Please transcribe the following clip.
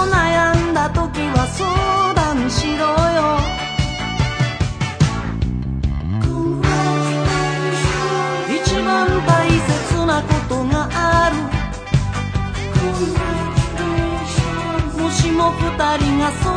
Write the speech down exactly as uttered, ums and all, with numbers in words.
悩んだ時は相談しろよ。一番大切なことがある。もしも二人がそ